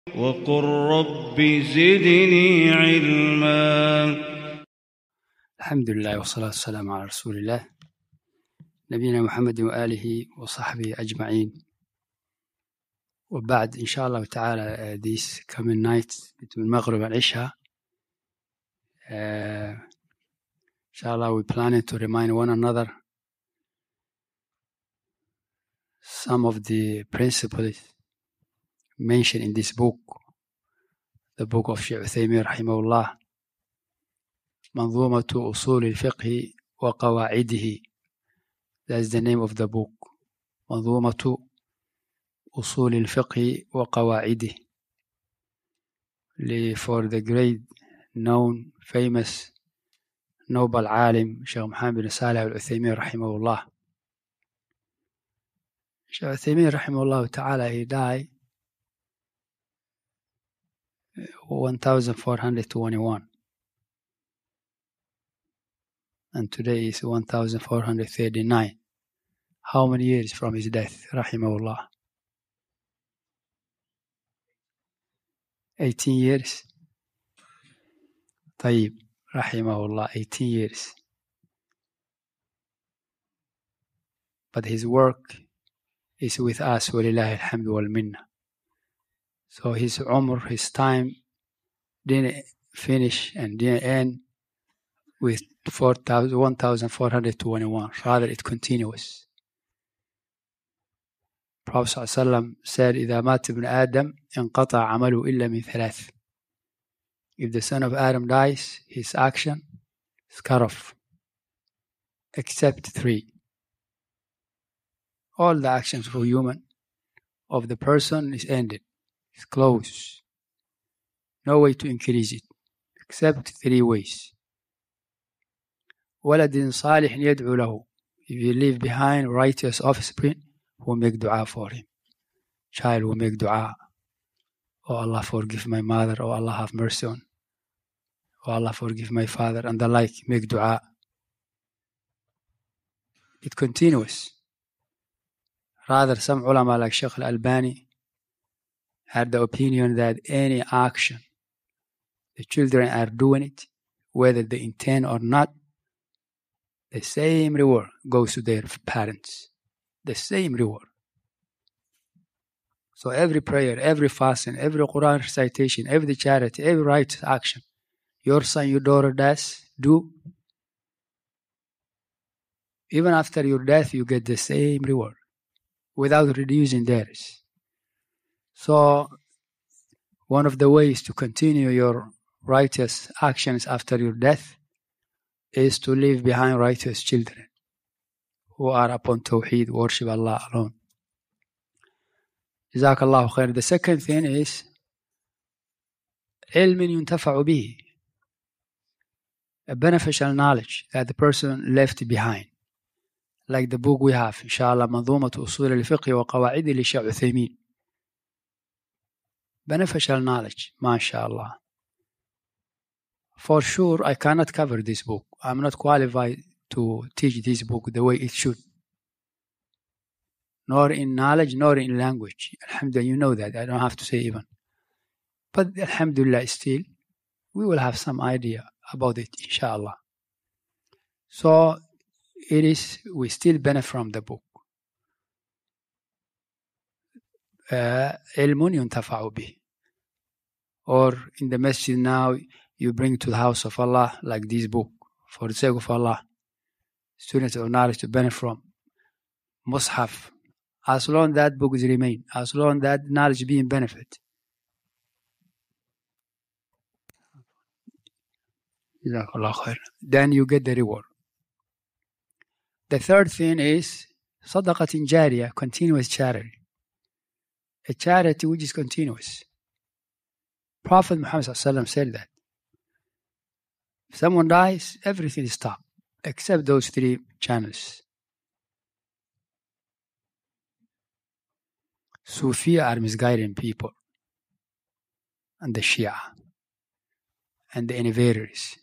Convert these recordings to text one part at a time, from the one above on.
وقل رب زدني علما. الحمد لله والصلاة والسلام على رسول الله نبينا محمد وآله وصحبه أجمعين. وبعد إن شاء الله تعالى this coming night between Maghrib and Isha, inshallah we're planning to remind one another some of the principles mentioned in this book, the book of Shaykh Uthaymeen rahimahullah, منظومة أصول الفقه وقواعده. That's the name of the book, منظومة أصول الفقه وقواعده, for the great known famous noble عالم Shaykh Muhammad bin Salih al-Uthaymeen rahimahullah. Shaykh Uthaymeen rahimahullah ta'ala, he died 1421 and today is 1439. How many years from his death, rahimahullah? 18 years. طيب, rahimahullah, 18 years. But his work is with us, walillahi alhamdu wal minna. So his umr, his time didn't finish and didn't end with 1421. Rather, it continues. Prophet ﷺ said, إذا مات ابن آدم انقطع عمله إلا من ثلاث. If the son of Adam dies, his action is cut off, except three. All the actions for human of the person is ended, it's closed. No way to increase it, except three ways. ولد صالح يدعو له. If you leave behind righteous offspring who make dua for him. Child will make dua. Oh Allah, forgive my mother. Oh Allah, have mercy on. Oh Allah, forgive my father, and the like. Make dua. It continues. Rather, some ulama like Shaykh al-Albani had the opinion that any action the children are doing it, whether they intend or not, the same reward goes to their parents. The same reward. So every prayer, every fasting, every Quran recitation, every charity, every righteous action your son, your daughter do, even after your death, you get the same reward without reducing theirs. So one of the ways to continue your righteous actions after your death is to leave behind righteous children who are upon Tawheed, worship Allah alone. Jazakallahu khair. The second thing is علم ينتفع به, a beneficial knowledge that the person left behind. Like the book we have, inshallah, منظومة أصول الفقه وقواعده لشيخ عثيمين. Beneficial knowledge, mashallah. For sure, I cannot cover this book. I'm not qualified to teach this book the way it should. Nor in knowledge, nor in language. Alhamdulillah, you know that. I don't have to say even. But alhamdulillah, still, we will have some idea about it, inshallah. So, we still benefit from the book. علم ينتفع به. Or in the masjid now, you bring to the house of Allah, like this book, for the sake of Allah. Students of knowledge to benefit from. Mushaf. As long that book is remain, as long that knowledge being benefit. Then you get the reward. The third thing is صدقة جارية, continuous charity. A charity which is continuous. Prophet Muhammad ﷺ said that if someone dies, everything is stopped except those three channels. Sufi are misguiding people, and the Shia, and the innovators.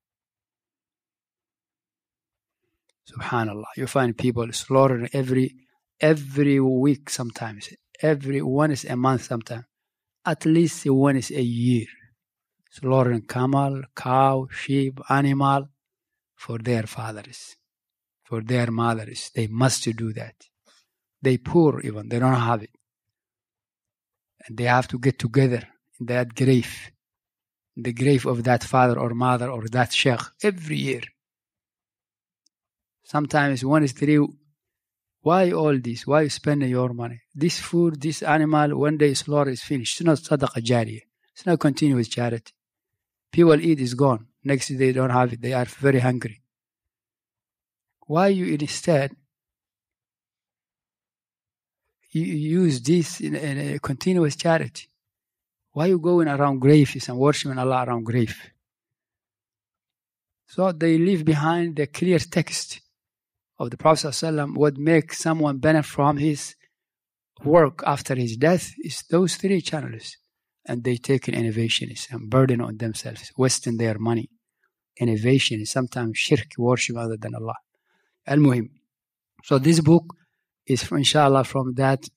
Subhanallah, you find people slaughtering every week sometimes, every once a month sometimes. at least once a year, slaughtering camel, cow, sheep, animal for their fathers, for their mothers. They must do that. They poor even, they don't have it. And they have to get together in that grave, the grave of that father or mother or that sheikh every year. Sometimes one is three. Why all this? Why you spend your money? This food, this animal, when they slaughter is finished. It's not sadaqah jariyah. It's not continuous charity. People eat, is gone. Next day they don't have it. They are very hungry. Why you instead you use this in a continuous charity? Why you going around graves and worshiping Allah around grave? So they leave behind the clear text of the Prophet ﷺ. What makes someone benefit from his work after his death is those three channels. And they take innovations and burden on themselves, wasting their money. Innovation is sometimes shirk, worship other than Allah. Al-Muhim. So this book is, inshallah, from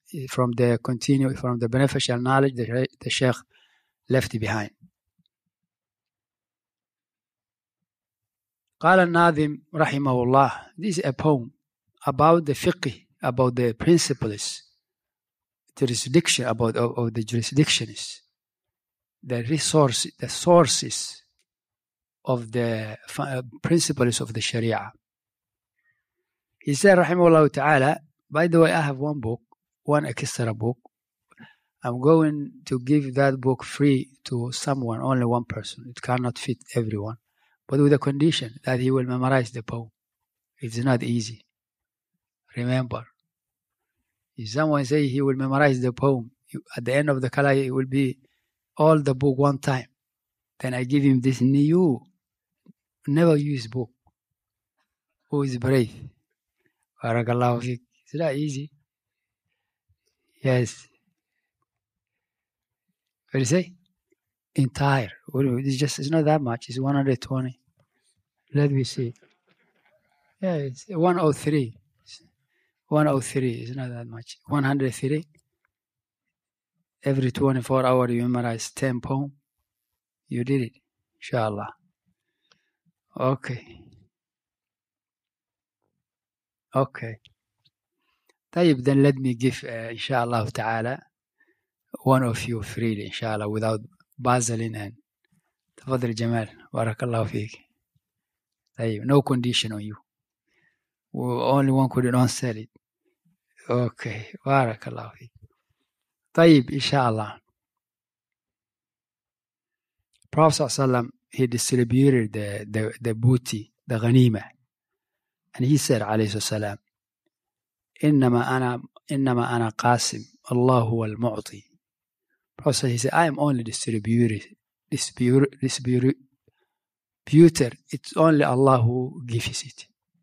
the beneficial knowledge that the Sheikh left behind. قال الناظم رحمه الله. This is a poem about the fiqh, about the principles, jurisdiction, about of the jurisdictions, the resources, the sources of the principles of the Sharia. He said, rahimahullah ta'ala, by the way, I have one book, one extra book. I'm going to give that book free to someone, only one person. It cannot fit everyone. But with the condition that he will memorize the poem. It's not easy. Remember, if someone say he will memorize the poem, at the end of the kalai it will be all the book one time. Then I give him this new, never use book. Who is brave? Barakallahu fiqh. It's not easy. Yes. What do you say? Entire. It's not that much. It's 120. Let me see. Yeah, it's 103. 103 is not that much. 103. Every 24 hours you memorize 10 poems. You did it. Inshallah. Okay. طيب, then let me give inshallah ta'ala one of you freely inshallah without bazzling and تفضل جمال بارك الله فيك. طيب, no condition on you. Only one could not sell it. Okay, بارك الله فيك. طيب, inshallah. Prophet ﷺ, he distributed the booty, the ghanima, and he said عليه السلام إنما أنا قاسم الله هو المعطي. Prophet, he said, I am only distributor. It's only Allah who gives it.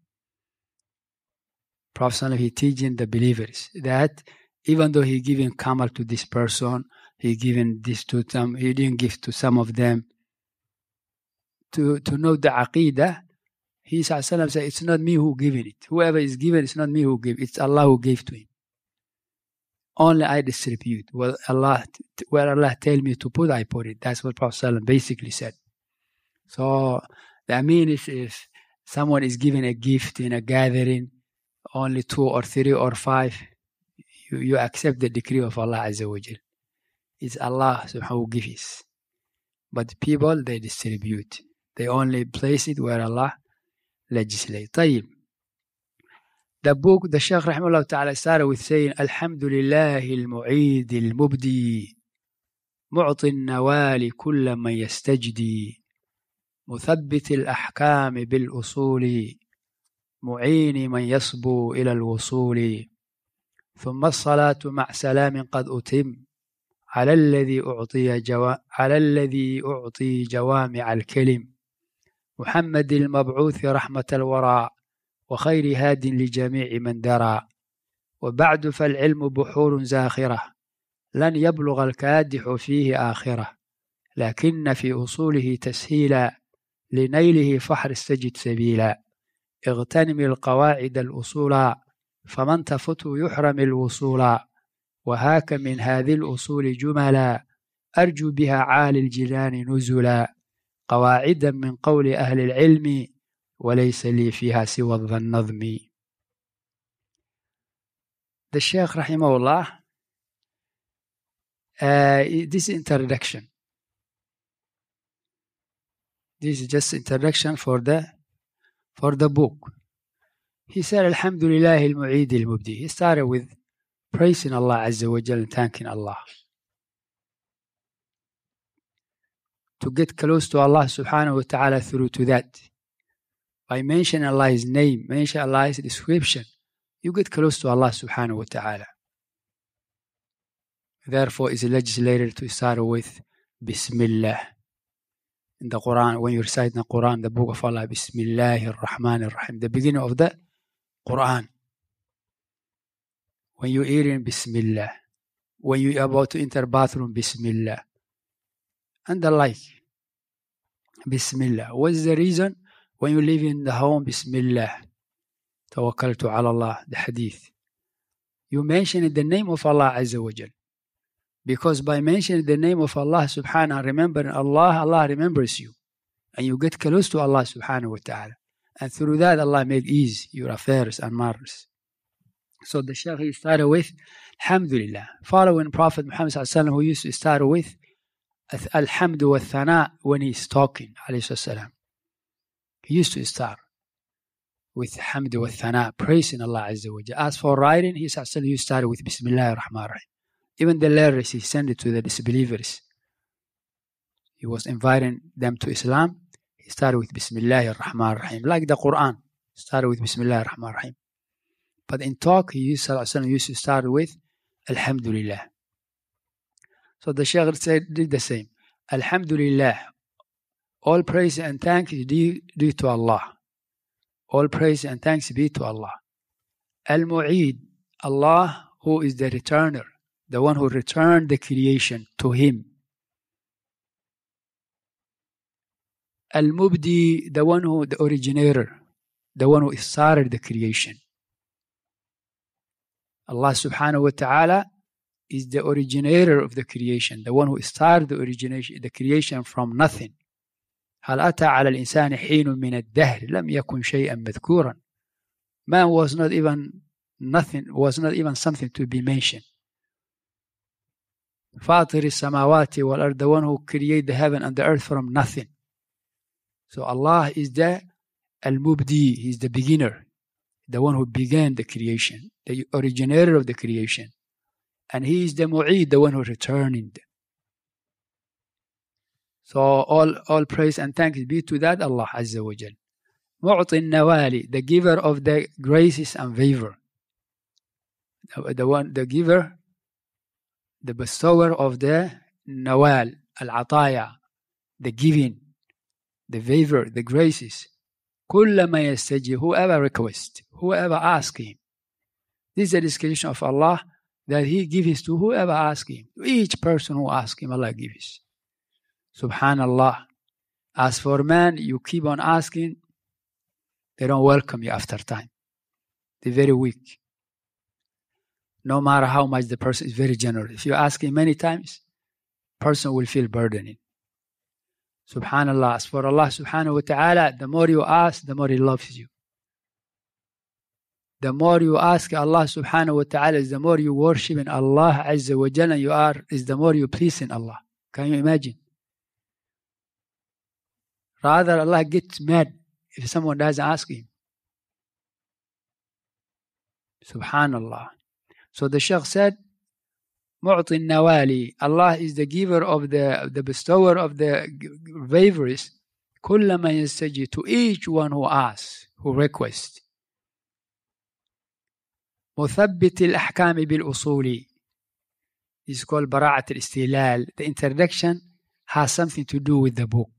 Prophet, he teaching the believers that even though he giving camel to this person, he giving this to them, he didn't give to some of them. To know the aqidah, he said, it's not me who giving it. Whoever is given, it's not me who give. It's Allah who gave to him. Only I distribute. Where Allah tell me to put, I put it. That's what Prophet basically said. So that means if someone is given a gift in a gathering, only 2 or 3 or 5, you accept the decree of Allah Azza wa Jal. It's Allah subhanahu who gives. But people, they distribute. They only place it where Allah legislate. طيب. The book, the Shaykh rahimahullah ta'ala started with saying, Alhamdulillahi al-mu'id al-mubdi, mu'ti al-nawali kulla man yastajdi, مثبت الأحكام بالأصول, معين من يصبو إلى الوصول, ثم الصلاة مع سلام قد أتم, على الذي أعطي جوامع الكلم, محمد المبعوث رحمة الورى, وخير هاد لجميع من درى. وبعد فالعلم بحور زاخرة, لن يبلغ الكادح فيه آخرة, لكن في أصوله تسهيلا, لنيله فحر استجد سبيلا. اغتنم القواعد الأصولا, فمن تفته يحرم الوصولا, وهاك من هذه الأصول جملا, أرجو بها عالي الجنان نزلا قواعدا من قول أهل العلم وليس لي فيها سوى النظم. The Shaykh rahimahullah, this introduction. This is just introduction for the book. He said, Alhamdulillah al-Mu'id al-Mubdi. He started with praising Allah Azza wa Jal and thanking Allah. To get close to Allah subhanahu wa ta'ala through to that. By mentioning Allah's name, mention Allah's description, you get close to Allah subhanahu wa ta'ala. Therefore, it's legislated to start with Bismillah. In the Quran, when you recite the Quran, the book of Allah, Bismillahir Rahmanir Rahim, the beginning of the Quran. When you eat in Bismillah. When you are about to enter bathroom, Bismillah. And the like. Bismillah. What is the reason? When you live in the home, Bismillah. Tawakkaltu ala Allah, the hadith. You mention the name of Allah Azza wa Jal. Because by mentioning the name of Allah subhanahu, remembering Allah, Allah remembers you. And you get close to Allah subhanahu wa ta'ala. And through that, Allah made easy your affairs and matters. So the Shaykh, he started with Alhamdulillah. Following Prophet Muhammad sallallahu alaihi wasallam, who used to start with Alhamdu wa Thana when he's talking, alayhi salam. He used to start with Hamdu wa Thana, praising Allah Azza wa Jalla. As for writing, he sallallahu used to start with Bismillah ar-Rahman ar-Rahim. Even the letters he sent it to the disbelievers. He was inviting them to Islam. He started with Bismillah ar-Rahman ar-Rahim. Like the Quran, started with Bismillah ar-Rahman ar-Rahim. But in talk, he used to start with Alhamdulillah. So the Shaykh did the same. Alhamdulillah. All praise and thanks is due to Allah. All praise and thanks be to Allah. Al-Mu'id. Allah, who is the returner. The one who returned the creation to him. Al-Mubdi, the originator, the one who started the creation. Allah subhanahu wa ta'ala is the originator of the creation, the one who started the creation from nothing. هل أتى على الإنسان حين من الدهر لم يكن شيئا مذكورا. Man was not even something to be mentioned. فاطر السماوات والأرض, the one who created the heaven and the earth from nothing. So Allah is the Al-Mubdi, He is the beginner, the one who began the creation, the originator of the creation. And He is the Mu'id, the one who returned. So all praise and thanks be to that Allah Azza wa Jal. Mu'ti Nawali, the giver of the graces and favor. The giver, the bestower of the Nawal, Al-Ataya, the giving, the favor, the graces. Kullama yastaji, whoever requests, whoever asks Him. This is a description of Allah that He gives to whoever asks Him. To each person who asks Him, Allah gives. Subhanallah. As for man, you keep on asking, they don't welcome you after time. They're very weak. No matter how much the person is very generous. If you ask him many times, person will feel burdening. Subhanallah. As for Allah subhanahu wa ta'ala, the more you ask, the more He loves you. The more you ask Allah subhanahu wa ta'ala, the more you worship in Allah Azza wa Jalla, is the more you please in Allah. Can you imagine? Rather, Allah gets mad if someone doesn't ask Him. Subhanallah. So the Shaykh said, Mu'ti Nawali, Allah is the giver of the bestower of the favors. Kullama yastaji, to each one who asks, who requests. Muthabbit al-ahkam bil-usuli. This is called Bara'at al-Istilal. The introduction has something to do with the book.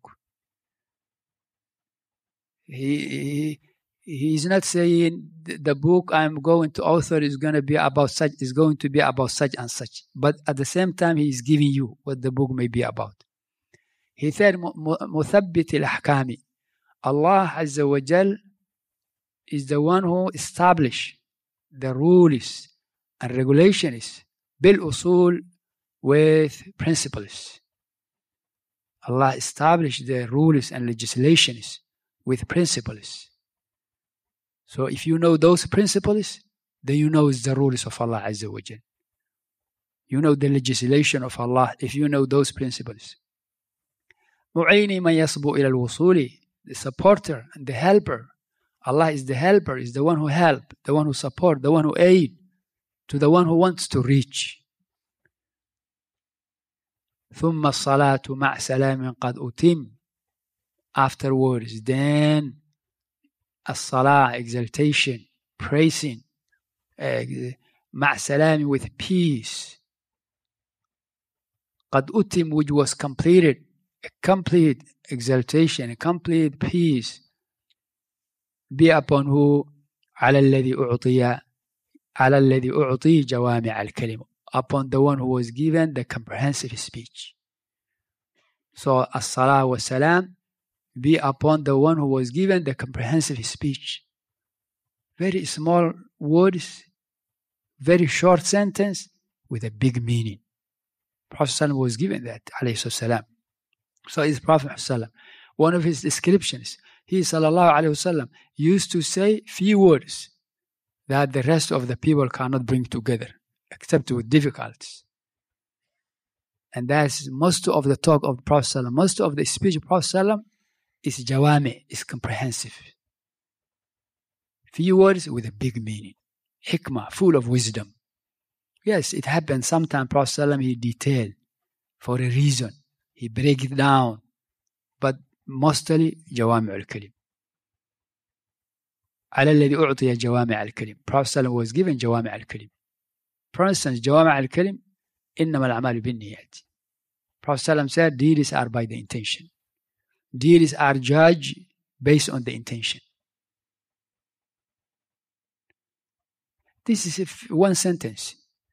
He is not saying the book I'm going to author is going to be about such and such. But at the same time, he is giving you what the book may be about. He said, Muthabbit al-Ahkami. Allah Azza wa Jal is the one who established the rules and regulations, bil usul, with principles. Allah established the rules and legislations with principles. So if you know those principles, then you know it's the rules of Allah Azza wa Jal. You know the legislation of Allah if you know those principles. مُعِينِ مَنْ يَصْبُ إِلَى الْوُصُولِ, the supporter and the helper. Allah is the helper, is the one who help, the one who support, the one who aid to the one who wants to reach. ثُمَّ الصَّلَاةُ مَعْ سَلَامٍ قَدْ أُتِمْ. Afterwards, then as-salah, exaltation, praising, مَعْ سَلَامٍ, with peace. قَدْ أُتِمْ, which was completed, a complete exaltation, a complete peace. Be upon who? على الذي أعطي جوامع الكلم, upon the one who was given the comprehensive speech. So as-salah wa salam, be upon the one who was given the comprehensive speech. Very small words, very short sentence with a big meaning. Prophet was given that, alayhi salam. So is Prophet ﷺ. One of his descriptions, he sallallahu alayhi wasallam used to say few words that the rest of the people cannot bring together except with difficulties. And that's most of the talk of Prophet ﷺ, most of the speech of Prophet ﷺ is jawami, is comprehensive. Few words with a big meaning. Hikmah, full of wisdom. Yes, it happens sometimes Prophet ﷺ, he detailed for a reason. He break it down. But mostly jawami al-kalim. على الذي أعطي جوامع الكلم. Prophet ﷺ was given جوامع الكلم. For instance, جوامع الكلم إنما الأعمال بالنيات. Prophet ﷺ said deeds are by the intention. Deeds are judged based on the intention. This is one sentence.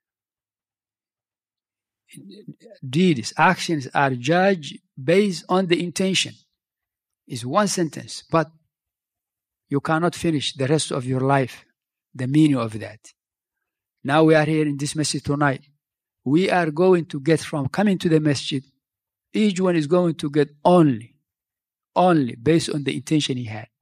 Deeds, actions are judged based on the intention. It's one sentence, but you cannot finish the rest of your life the meaning of that. Now we are here in this masjid tonight. We are going to get from coming to the masjid, each one is going to get only based on the intention he had.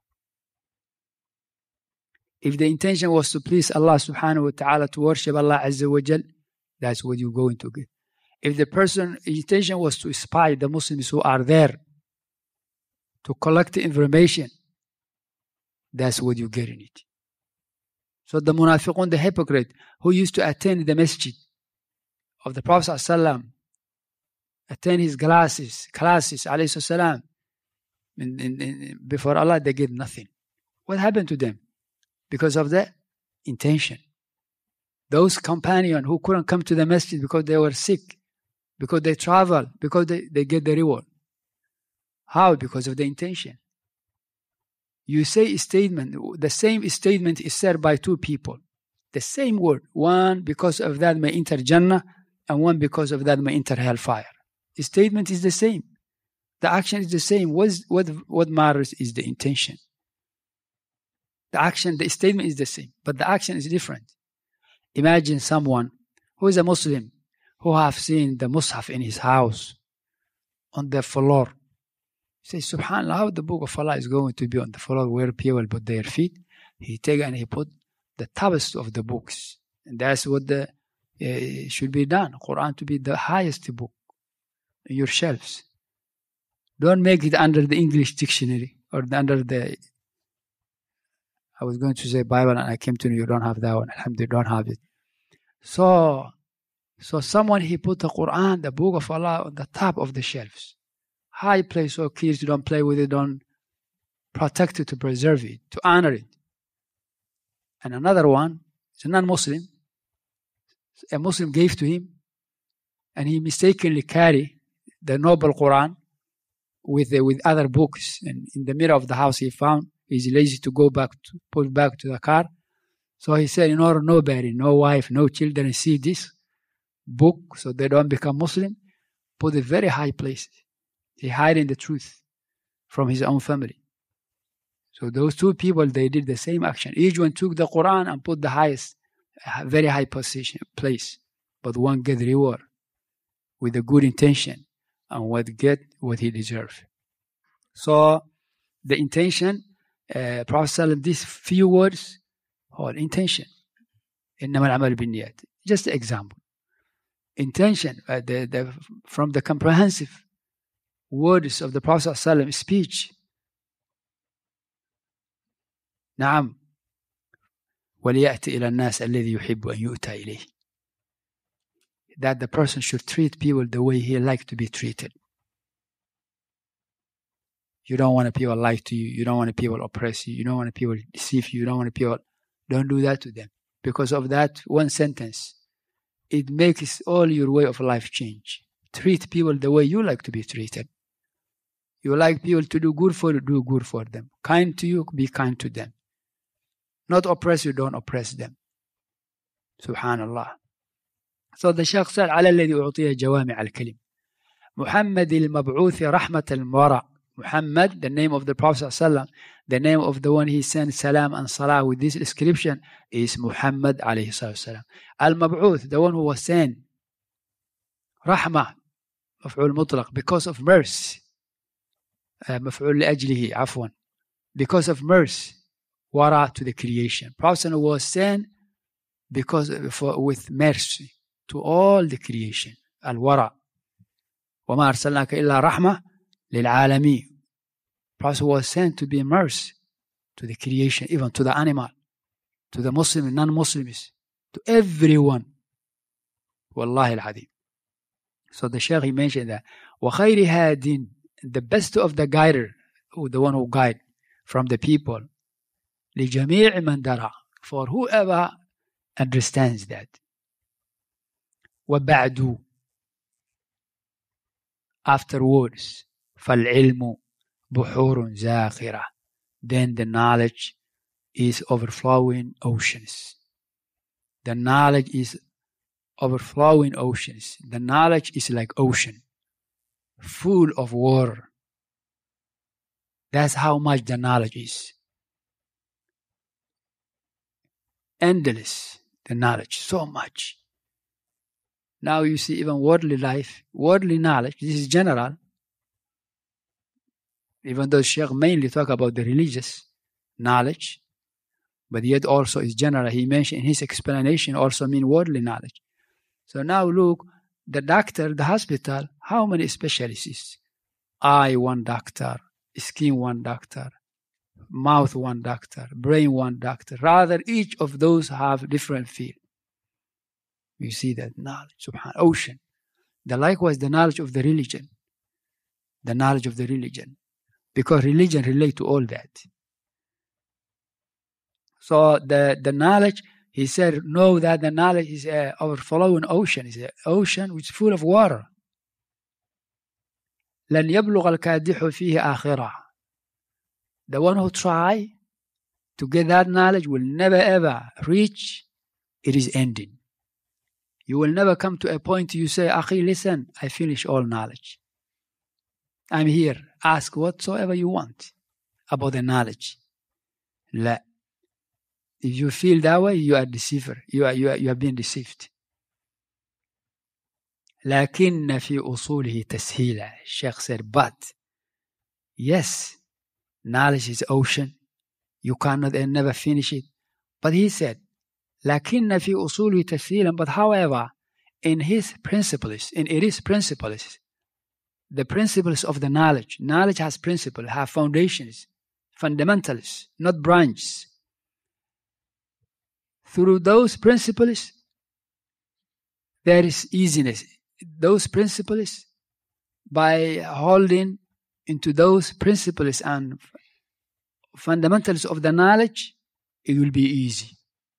If the intention was to please Allah subhanahu wa ta'ala, to worship Allah Azza wa Jal, that's what you're going to get. If the person's intention was to spy the Muslims who are there, to collect the information, that's what you get in it. So the munafiqun, the hypocrite, who used to attend the masjid of the Prophet ﷺ, attend his classes, alayhi salam, before Allah, they get nothing. What happened to them? Because of the intention. Those companions who couldn't come to the masjid because they were sick, because they travel, because they get the reward. How? Because of the intention. You say a statement, the same statement is said by two people. The same word. One because of that may enter Jannah, and one because of that may enter hellfire. The statement is the same. The action is the same. What matters is the intention. The statement is the same, but the action is different. Imagine someone who is a Muslim, who have seen the Mus'haf in his house on the floor. He says, SubhanAllah, how the book of Allah is going to be on the floor where people put their feet? He take and he put the tops of the books. And that's what should be done. Quran to be the highest book in your shelves. Don't make it under the English dictionary or under the, I was going to say Bible and I came to know you don't have that one. Alhamdulillah, don't have it. So someone, he put the Quran, the book of Allah, on the top of the shelves. High place so kids don't play with it, don't protect it, to preserve it, to honor it. And another one is a non-Muslim. A Muslim gave to him, and he mistakenly carried the noble Quran with other books. And in the middle of the house he found, he's lazy to go back, to put back to the car. So he said, in order nobody, no wife, no children see this book so they don't become Muslim, put a very high place. He hiding the truth from his own family. So those two people, they did the same action. Each one took the Quran and put the highest, very high place. But one get reward with a good intention. and would get what he deserved. So the intention, Prophet these few words, whole intention. إنما العمل بالنيات. Just an example. Intention, from the comprehensive words of the Prophet speech. نعم. وليأتي إلى الناس الذي يحب أن يؤتى إليه. That the person should treat people the way he likes to be treated. You don't want people lie to you. You don't want people oppress you. You don't want people deceive you. You don't want people. Don't do that to them. Because of that one sentence, it makes all your way of life change. Treat people the way you like to be treated. You like people to do good for you, do good for them. Kind to you, be kind to them. Not oppress you, don't oppress them. Subhanallah. So the Shaykh said, على الذي أعطيه جوامع الكلم. محمد المبعوث رحمة الورى. Muhammad, the name of the Prophet ﷺ, the name of the one he sent salam and salah with this description is Muhammad alayhi salam. Al-Mab'uth, the one who was sent. Rahmah, مفعول مطلق, because of mercy. مفعول لأجله, عفوا. Because of mercy. Wara, to the creation. Prophet was sent with mercy to all the creation. Al-Wara. وَمَا أَرْسَلْنَاكَ إِلَّا رَحْمَةً للعالمين. Prophet was sent to be mercy to the creation, even to the animal, to the Muslim, non-Muslims, to everyone. Wallahi al-Hadim. So the Shaykh, he mentioned that. وَخَيْرِ هَادٍ, the best of the guider, the one who guide from the people. لِجَمِيعِ مَنْ دَرَى, for whoever understands that. وَبَعْدُ, afterwards. فالعلم بحور زاخرة, then the knowledge is overflowing oceans. The knowledge is overflowing oceans. The knowledge is like ocean, full of water. That's how much the knowledge is. Endless, the knowledge, so much. Now you see even worldly life, worldly knowledge, this is general. Even though Shaykh mainly talk about the religious knowledge, but yet also is general. He mentioned in his explanation also mean worldly knowledge. So now look, the doctor, the hospital, how many specialists? Eye, one doctor. Skin, one doctor. Mouth, one doctor. Brain, one doctor. Rather, each of those have different field. You see that knowledge, subhanAllah, ocean. Likewise, the knowledge of the religion. The knowledge of the religion. Because religion relates to all that. So the knowledge, he said, know that the knowledge is an overflowing ocean. It's an ocean which is full of water. لن يبلغ الكادح فيه آخرة. The one who try to get that knowledge will never ever reach it is ending. You will never come to a point you say, Akhi, listen, I finish all knowledge. I'm here. Ask whatsoever you want about the knowledge. La. If you feel that way, you are deceiver. You are being deceived. لكن في أصوله تسهيلا. Sheikh said, but yes, knowledge is ocean. You cannot and never finish it. But he said, لكن في أصوله تسهيلا. But however, in his principles, the principles of the knowledge has principles, have foundations, fundamentals, not branches. Through those principles, there is easiness. Those principles, by holding into those principles and fundamentals of the knowledge, it will be easy.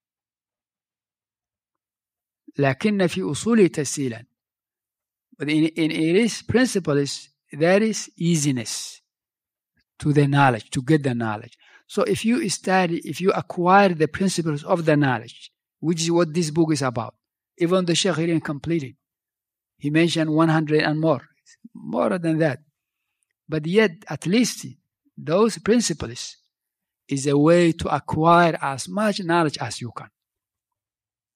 لكن في أصوله تسهيلا. But in its principles, there is easiness to the knowledge, to get the knowledge. So if you study, if you acquire the principles of the knowledge, which is what this book is about, even the Shaykh didn't complete it. He mentioned 100 and more than that. But yet, at least, those principles is a way to acquire as much knowledge as you can.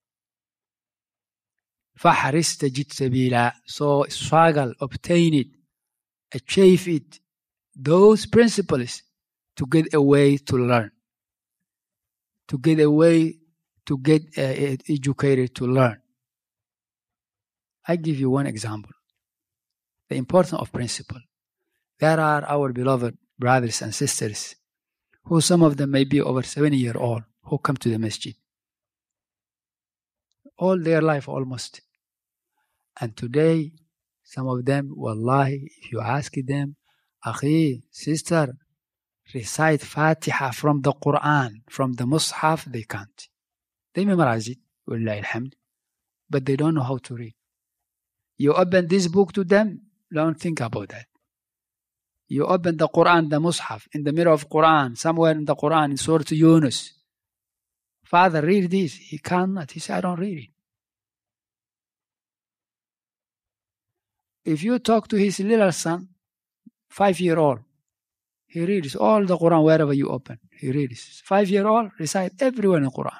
فَحَرِسْ تَجِدْ سَبِيلًا. So struggle, obtain it, achieve it, those principles, to get a way to learn, to get a way to get educated to learn. I give you one example. The importance of principle. There are our beloved brothers and sisters who some of them may be over 70-year-old who come to the masjid. All their life almost. And today, some of them, wallahi, if you ask them, Akhi, sister, recite Fatiha from the Quran, from the Mus'haf, they can't. They memorize it, wallahi alhamd, but they don't know how to read. You open this book to them, don't think about that. You open the Quran, the Mus'haf, in the middle of Quran, somewhere in the Quran, in Surah Yunus. Father, read this. He cannot. He said, I don't read it. If you talk to his little son, 5-year-old, he reads all the Quran wherever you open. He reads. 5-year-old, recite everywhere in the Quran.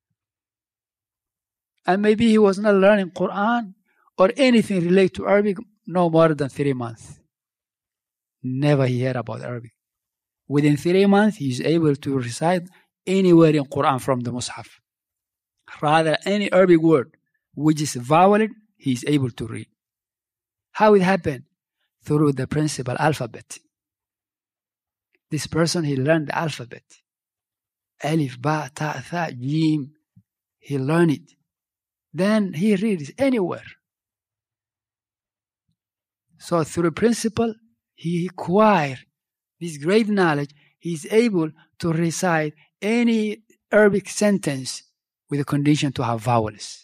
And maybe he was not learning Quran or anything related to Arabic no more than 3 months. Never he heard about Arabic. Within 3 months, he is able to recite anywhere in Quran from the Mus'haf. Rather, any Arabic word which is voweled, he is able to read. How it happened? Through the principal alphabet. This person, he learned the alphabet. Alif, Ba, Ta, Tha, Jim. He learned it. Then he reads anywhere. So through principle, he acquired this great knowledge. He is able to recite any Arabic sentence with the condition to have vowels.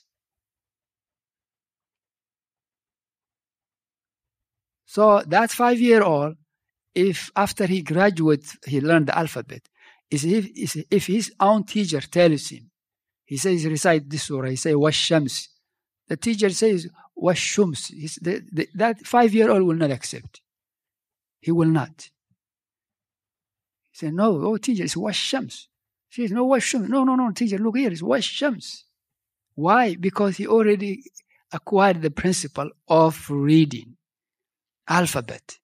So that 5-year-old, if after he graduates, he learned the alphabet, if his own teacher tells him, he says, recite this surah, he says, Wash-shams. The teacher says, Wash-shums. That 5-year-old will not accept. He will not. He said, no, oh teacher, it's Wash-shams. She says, no, Wash-shams. No, teacher, look here, it's Wash-shams. Why? Because he already acquired the principle of reading alphabet.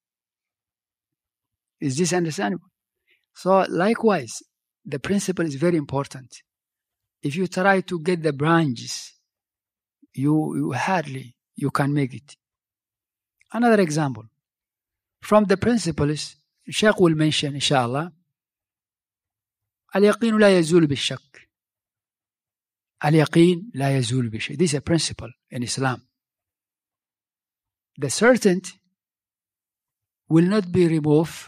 Is this understandable? So likewise, the principle is very important. If you try to get the branches, you hardly you can make it. Another example. From the principles, Shaykh will mention, inshallah, Al-yaqeen la yazul bil-shak. Al-yaqeen la yazul bil-shak. This is a principle in Islam. The certainty will not be removed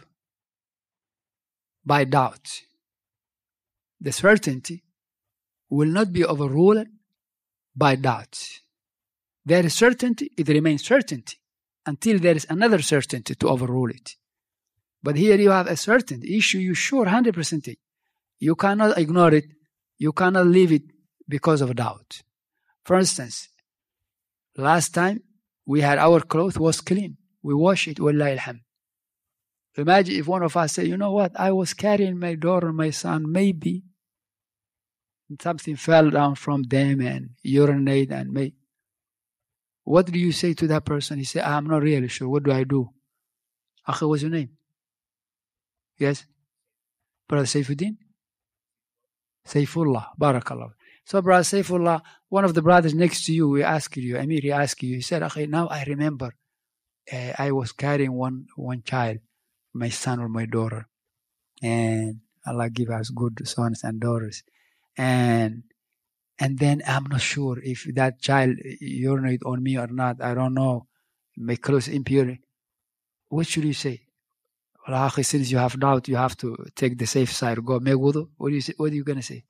by doubt. The certainty will not be overruled by doubt. There is certainty, it remains certainty until there is another certainty to overrule it. But here you have a certain issue, you sure 100%. You cannot ignore it, you cannot leave it because of doubt. For instance, last time we had our clothes was clean. We wash it, wallahi alhamd. Imagine if one of us say, you know what, I was carrying my daughter, my son, maybe something fell down from them and urinate and may. What do you say to that person? He said, I'm not really sure. What do I do? Akhi, what's your name? Yes? Brother Saifuddin? Saifullah. Barakallah. So, Brother Saifullah, one of the brothers next to you, we asked you, Amir, he asked you, he said, Akhi, now I remember I was carrying one child, my son or my daughter, and Allah give us good sons and daughters. And then I'm not sure if that child urinate on me or not. I don't know. My clothes impure. What should you say? Well, since you have doubt, you have to take the safe side. Go make wudu. What do you say? What are you gonna say?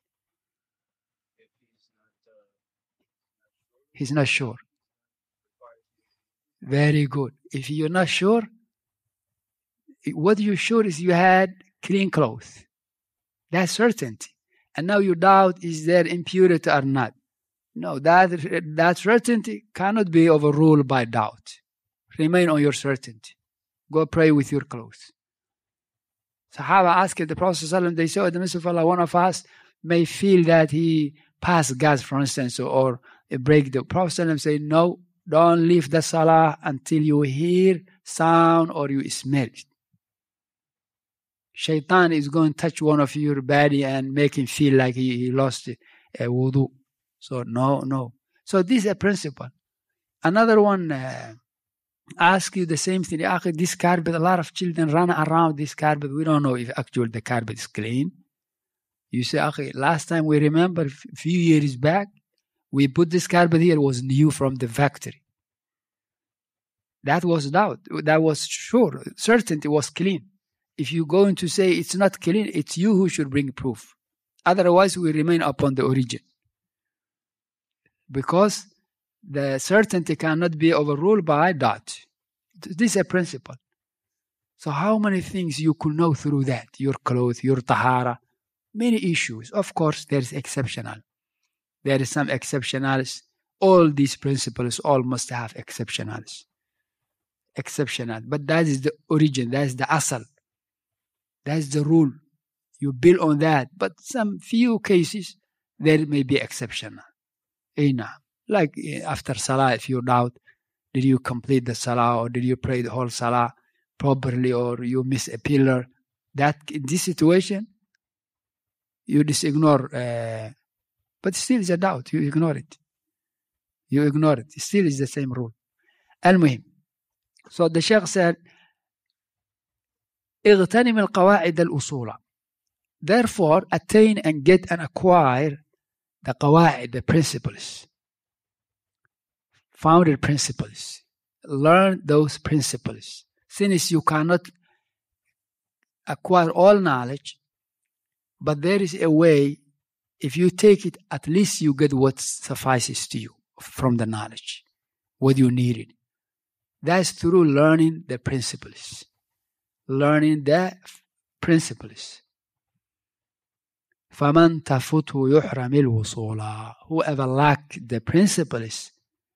He's not sure. Very good. If you're not sure, what you're sure is you had clean clothes. That's certainty. And now you doubt, is there impurity or not? No, that certainty cannot be overruled by doubt. Remain on your certainty. Go pray with your clothes. Sahaba asked the Prophet, they said, the Messenger of Allah, one of us may feel that he passed gas, for instance, or a break. The Prophet said, no, don't leave the salah until you hear sound or you smell it. Shaitan is going to touch one of your body and make him feel like he lost a wudu. So no. So this is a principle. Another one ask you the same thing. This carpet, a lot of children run around this carpet. We don't know if actually the carpet is clean. You say, last time we remember a few years back, we put this carpet here, it was new from the factory. That was doubt. That was sure. Certainty was clean. If you're going to say it's not clean, it's you who should bring proof. Otherwise, we remain upon the origin. Because the certainty cannot be overruled by doubt. This is a principle. So how many things you could know through that? Your clothes, your tahara, many issues. Of course, there's exceptional. There is some exceptionals. All these principles all must have exceptionals. Exceptional. But that is the origin. That is the asal. That is the rule. You build on that. But some few cases, there may be exceptional. Like after salah, if you doubt, did you complete the salah or did you pray the whole salah properly or you miss a pillar? That in this situation, you just ignore. But still is a doubt. You ignore it. It still is the same rule. Al-Muhim. So the Shaykh said, اغتنم القواعد الأصول. Therefore, attain and get and acquire the qawaid, the principles. Founded principles. Learn those principles. Since you cannot acquire all knowledge, but there is a way, if you take it, at least you get what suffices to you from the knowledge, what you needed. That's through learning the principles. Learning the principles. فَمَنْ تَفُتْهُ يُحْرَمِ الْوُصُولَ. Whoever lacks the principles,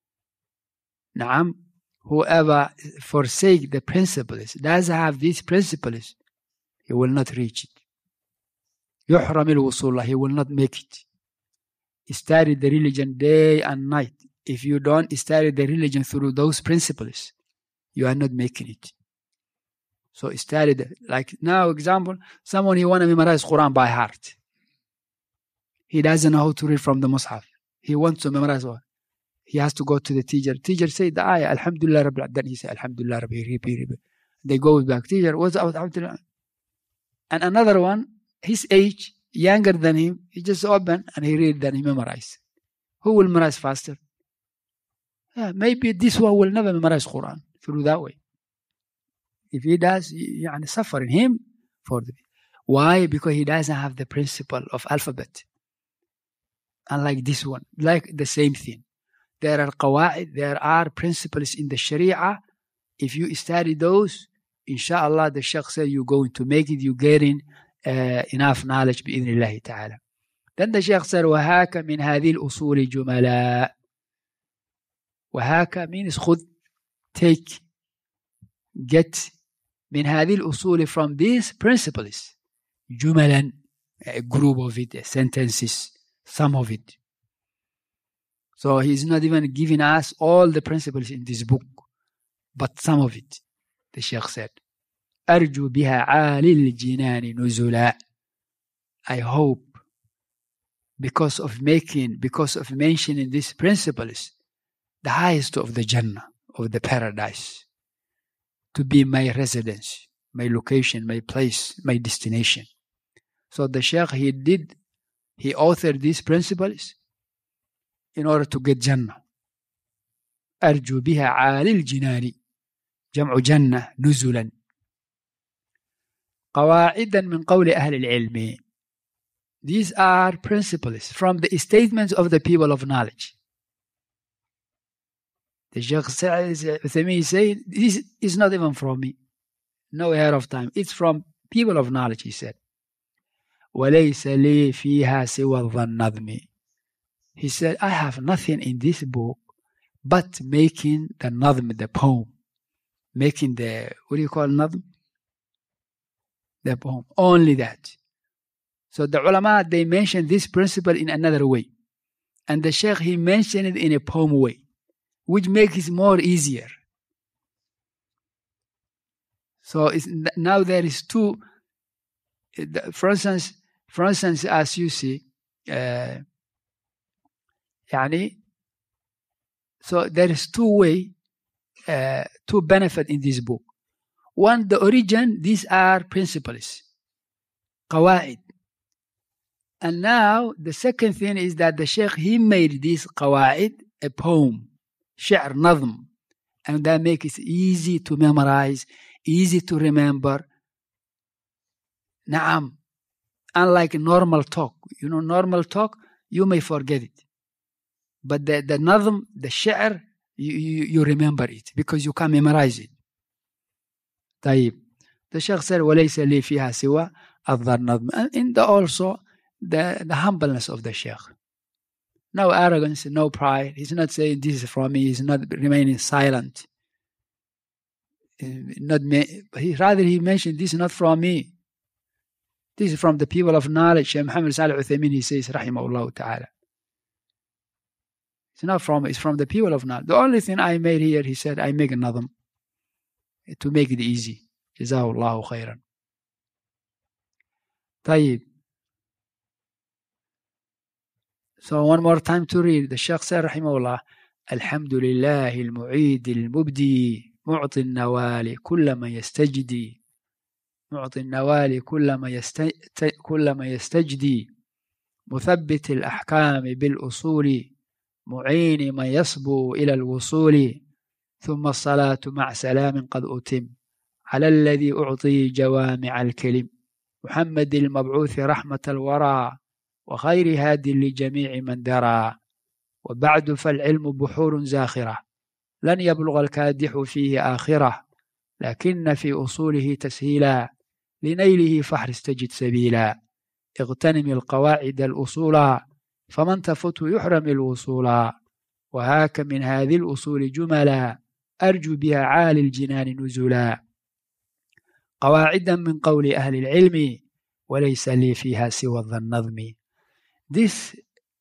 whoever forsake the principles, doesn't have these principles, he will not reach it. يُحْرَمِ الْوُصُولَ. He will not make it. Study the religion day and night. If you don't study the religion through those principles, you are not making it. So study like now, example, someone he want to memorize Quran by heart. He doesn't know how to read from the Mus'haf. He wants to memorize one. He has to go to the teacher. Teacher say the ayah, Alhamdulillah Rabbil. Then he say, Alhamdulillah Rabbil. Repeat. They go back. Teacher, what's Alhamdulillah? And another one, his age, younger than him, he just open and he read, then he memorize. Who will memorize faster? Yeah, maybe this one will never memorize Quran through that way. If he does, suffering him for the. Why? Because he doesn't have the principle of alphabet. Unlike this one, like the same thing. There are qawaid, there are principles in the Sharia. If you study those, inshallah, the Shaykh said you're going to make it, you're getting enough knowledge بإذن ta'ala. Then the Shaykh said, وَهَاكَ مِنْ هَذِي الْأُصُولِ جُمَلًا. وَهَاكَ means خُذ, take, get, من هذه الأصول, from these principles, جُمَلًا, a group of it, sentences, some of it. So he's not even giving us all the principles in this book, but some of it. The Shaykh said, أرجو بها عالي الجنان نزلا. I hope because of mentioning these principles, the highest of the Jannah, of the paradise, to be my residence, my location, my place, my destination. So the Shaykh, he authored these principles in order to get Jannah. أرجو بها عالي الجنان جمع جنة نزلا. قواعدا من قول أهل العلم. These are principles from the statements of the people of knowledge. The Shaykh said, this is not even from me. No ahead of time. It's from people of knowledge, he said. وَلَيْسَ لِي فِيهَا سِوَى الظَّنَّظْمِ. He said, I have nothing in this book but making the nadhm, the poem. Making the, what do you call nadhm? The poem. Only that. So the ulama, they mentioned this principle in another way. And the Shaykh, he mentioned it in a poem way, which makes it more easier. So now there is two. For instance, as you see, so there is two way to benefit in this book. One, the origin, these are principles, qawaid. And now the second thing is that the Sheikh, he made this qawaid a poem, shi'r, nazm, and that makes it easy to memorize, easy to remember. Naam. Unlike normal talk. Normal talk, you may forget it. But the nazm, the shi'r, you remember it because you can memorize it. طيب. The Sheikh said, وَلَيْسَ لِي فِيهَا سِوَى الظَّنَّظْمِ. And also the humbleness of the Sheikh. No arrogance, no pride. He's not saying this is from me. He's not remaining silent. Rather, he mentioned this is not from me. This is from the people of knowledge. Shaykh Muhammad Salih Uthaymin, he says, rahimahullah ta'ala. It's not from, it's from the people of knowledge. The only thing I made here, he said, I make another to make it easy. Jazahullahu khairan. طيب. So one more time to read. The Shaykh said, rahimahullah, Alhamdulillah al-mu'id al-mubdi mu'ti al-nawali kulla man yastajdi معطي النوال كل ما يستجدي مثبت الأحكام بالأصول معين من يصبو إلى الوصول ثم الصلاة مع سلام قد أتم على الذي أعطي جوامع الكلم محمد المبعوث رحمة الورى وخير هاد لجميع من درى وبعد فالعلم بحور زاخرة لن يبلغ الكادح فيه آخرة لكن في أصوله تسهيلا لنيله فاحرص تجد سبيلا اغتنم القواعد الأصولا فمن تفته يحرم الوصولا وهاك من هذه الأصول جملا أرجو بها عالي الجنان نزلا قواعدا من قول أهل العلم وليس لي فيها سوى النظم. This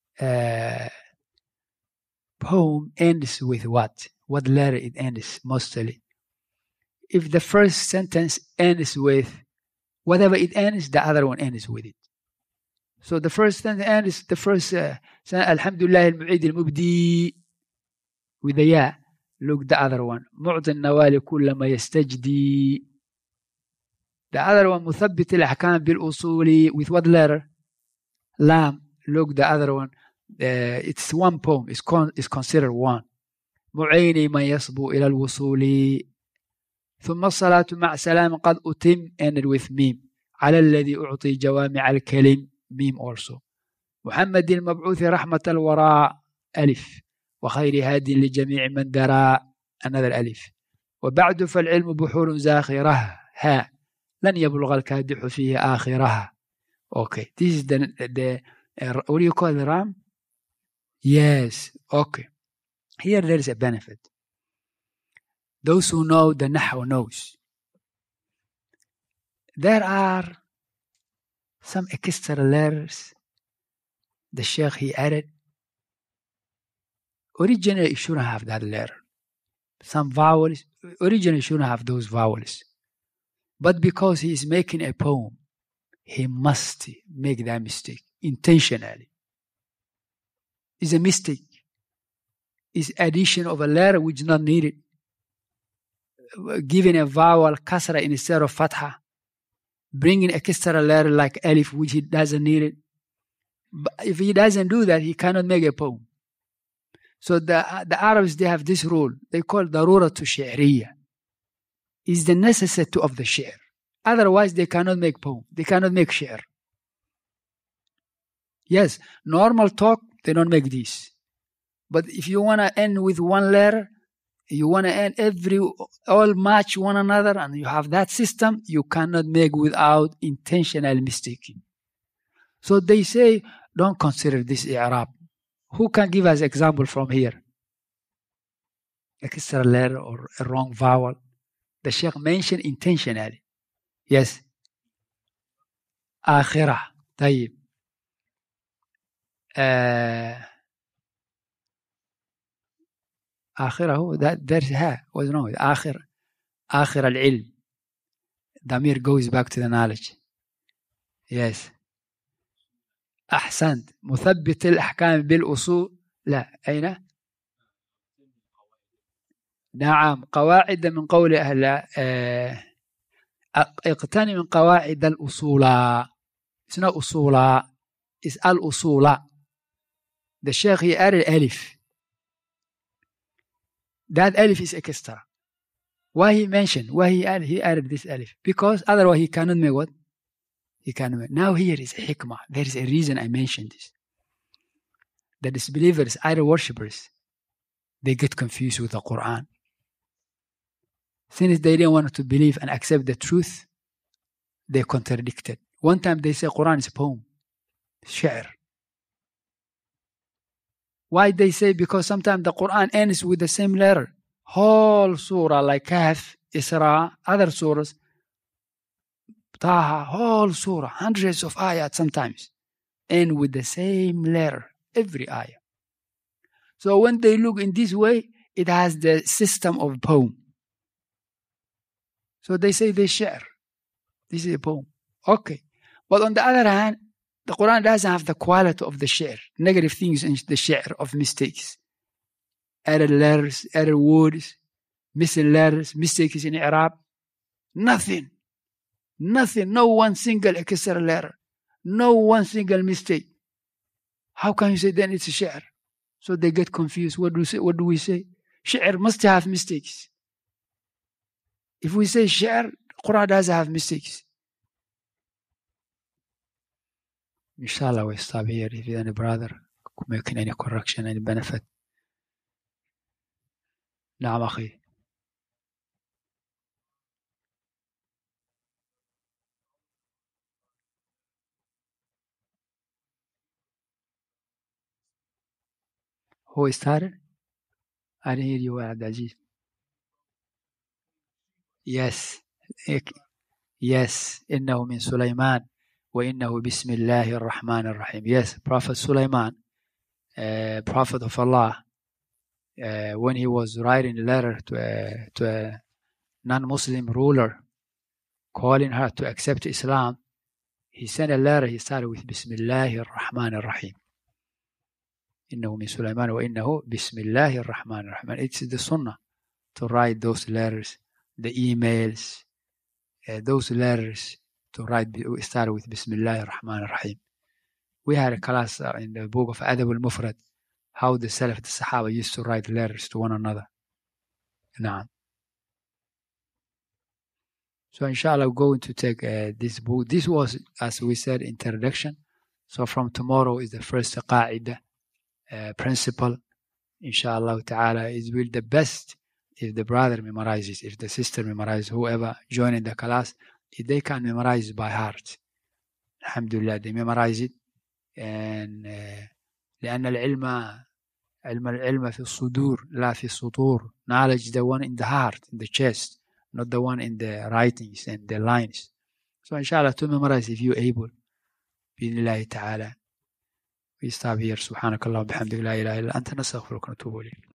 poem ends with what? What letter it ends mostly? If the first sentence ends with whatever it ends, the other one ends with it. So the first sentence ends, the first Alhamdulillah al-mu'id al-mubdi with the ya. Look the other one. معطي النوال كل ما يستجدي. The other one مثبت الأحكام بالأصول with what letter? Lam. Look the other one. It's one poem. It's considered one. معين من يصبو إلى الوصول ثم الصلاة مع سلام قد أتم ended with ميم على الذي أعطي جوامع الكلم ميم also محمد المبعوث رحمة الوراء ألف وخير هاد لجميع من درى another ألف وبعد فالعلم بحور زاخرة ها لن يبلغ الكادح فيه آخرها. Okay, this is the what do you call the ram? Yes, okay. Here there is a benefit. Those who know the Nahw knows. There are some extra letters the Sheikh he added. Originally it shouldn't have that letter. Some vowels, originally shouldn't have those vowels. But because he is making a poem, he must make that mistake intentionally. It's a mistake. It's addition of a letter which is not needed. Giving a vowel kasra instead of fatha, bringing a extra letter like alif which he doesn't need it. But if he doesn't do that, he cannot make a poem. So the Arabs, they have this rule. They call daruratu shi'riyya. Is the necessity of the shi'r. Otherwise, they cannot make poem. They cannot make shi'r. Yes, normal talk, they don't make this. But if you want to end with one letter, you want to end all match one another, and you have that system, you cannot make without intentional mistaking. So they say, don't consider this i'rab. Who can give us example from here? Extra letter or a wrong vowel. The Sheikh mentioned intentionally. Yes. آخرة. طيب. آخرة هو that there's ها. What's wrong with آخر العلم. Damir goes back to the knowledge. Yes. أحسنت. مثبت الأحكام بالأصول. لا أين؟ نعم قواعد من قول أهل اقتني من قواعد الأصول. It's not أصول. It's الأصول. The Sheikh he added alif. That alif is extra. Why he mentioned? Why he added this alif? Because otherwise he cannot make what? He cannot make. Now here is a hikmah. There is a reason I mentioned this. The disbelievers, idol worshippers, they get confused with the Quran. Since they didn't want to believe and accept the truth, they contradicted. One time they say Quran is a poem, shi'r. Why they say? Because sometimes the Quran ends with the same letter. Whole surah like Kahf, Isra, other surahs, Taha, whole surah, hundreds of ayat sometimes, end with the same letter, every ayah. So when they look in this way, it has the system of poem. So they say they share. This is a poem. Okay. But on the other hand, the Quran doesn't have the quality of the share. Negative things in the share of mistakes. Error letters, error words, missing letters, mistakes in Arab. Nothing. Nothing. No one single extra letter. No one single mistake. How can you say then it's a share? So they get confused. What do we say? Share must have mistakes. If we say share, Quran doesn't have mistakes. Inshallah, we stop here. If you any brother making any correction, any benefit. نعم أخي. Who started? I didn't hear you, Abdulaziz. Yes. Yes. إنه من سليمان وإنه بسم الله الرحمن الرحيم. Yes, Prophet Sulaiman, Prophet of Allah, when he was writing a letter to a non-Muslim ruler, calling her to accept Islam, he sent a letter. He started with بسم الله الرحمن الرحيم. إنه من سليمان وإنه بسم الله الرحمن الرحيم. It's the sunnah to write those letters, the emails, those letters to write. We started with بسم الله الرحمن الرحيم. We had a class in the book of Adab al-Mufrad, how the Salaf, the Sahaba used to write letters to one another. Naam. So inshallah we're going to take this book. This was, as we said, introduction. So from tomorrow is the first qa'idah, principle. Inshallah ta'ala, it will be the best if the brother memorizes, if the sister memorizes, whoever joining the class, if they can memorize by heart. Alhamdulillah, they memorize it. And لأن العلم في الصدور لا في السطور. Knowledge is the one in the heart, in the chest, not the one in the writings and the lines. So inshallah to memorize if you're able. بإذن الله تعالى. We stop here. سبحانك اللهم وبحمدك لا إله إلا أنت نستغفرك ونتوب إليك.